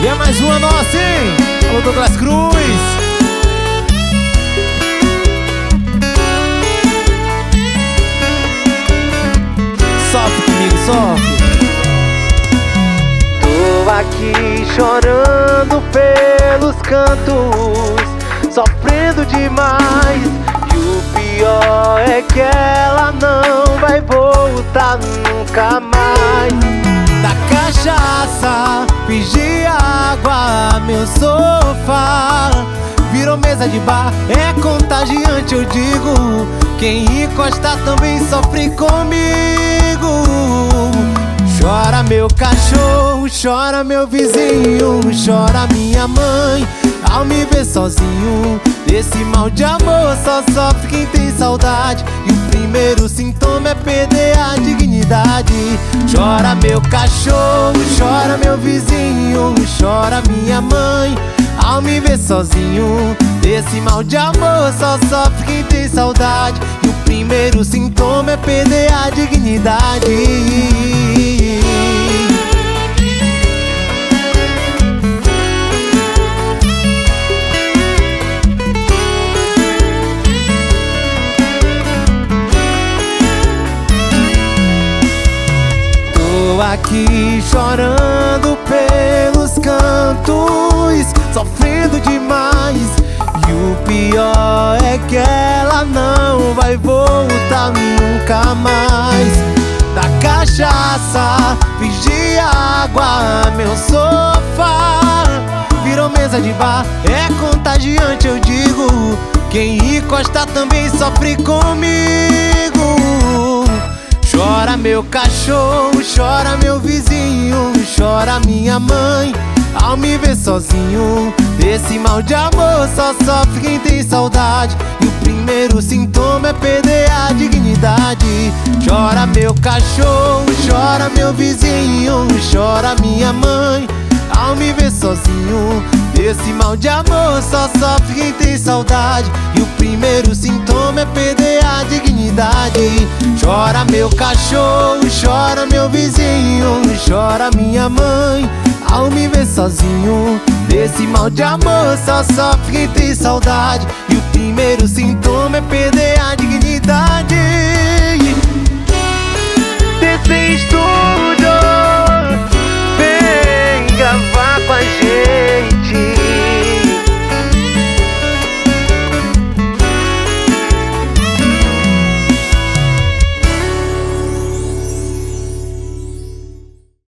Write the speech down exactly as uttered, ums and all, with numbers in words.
E é mais uma nossa, hein? Alô, Douglas Cruz. Sofre comigo, sofre. Tô aqui chorando pelos cantos, sofrendo demais. E o pior é que ela não vai voltar nunca mais. Da cachaça, fingir água, meu sofá virou mesa de bar, é contagiante, eu digo. Quem encosta também sofre comigo. Chora meu cachorro, chora meu vizinho, chora minha mãe ao me ver sozinho. Desse mal de amor só sofre quem tem saudade, e o primeiro sintoma é perder a dignidade. Chora meu cachorro, chora meu vizinho, chora minha mãe ao me ver sozinho. Desse mal de amor só sofre quem tem saudade, e o primeiro sintoma é perder a dignidade. Tô aqui chorando pelos cantos, sofrendo demais. E o pior é que ela não vai voltar nunca mais. Da cachaça, fingir água, meu sofá virou mesa de bar, é contagiante, eu digo. Quem encosta também sofre comigo. Chora meu cachorro, chora meu vizinho, chora minha mãe ao me ver sozinho. Desse mal de amor só sofre quem tem saudade, e o primeiro sintoma é perder a dignidade. Chora meu cachorro, chora meu vizinho, chora minha mãe ao me ver sozinho. Desse mal de amor só sofre quem tem saudade, e o primeiro sintoma é perder a dignidade. Chora meu cachorro, chora meu vizinho, chora minha mãe ao me ver sozinho. Desse mal de amor só sofre quem tem saudade, e o primeiro sintoma é perder a dignidade. Desisto